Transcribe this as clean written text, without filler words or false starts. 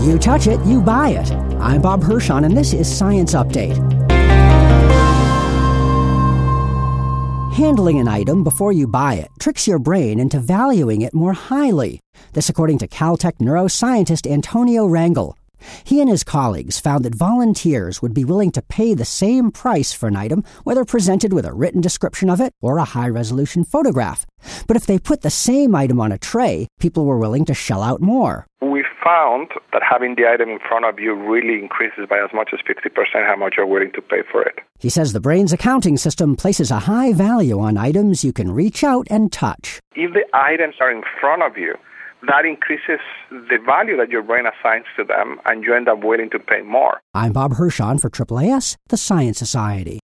You touch it, you buy it. I'm Bob Hirschon, and this is Science Update. Handling an item before you buy it tricks your brain into valuing it more highly. This according to Caltech neuroscientist Antonio Rangel. He and his colleagues found that volunteers would be willing to pay the same price for an item, whether presented with a written description of it or a high-resolution photograph. But if they put the same item on a tray, people were willing to shell out more. We found that having the item in front of you really increases by as much as 50% how much you're willing to pay for it. He says the brain's accounting system places a high value on items you can reach out and touch. If the items are in front of you, that increases the value that your brain assigns to them, and you end up willing to pay more. I'm Bob Hirschon for AAAS, the Science Society.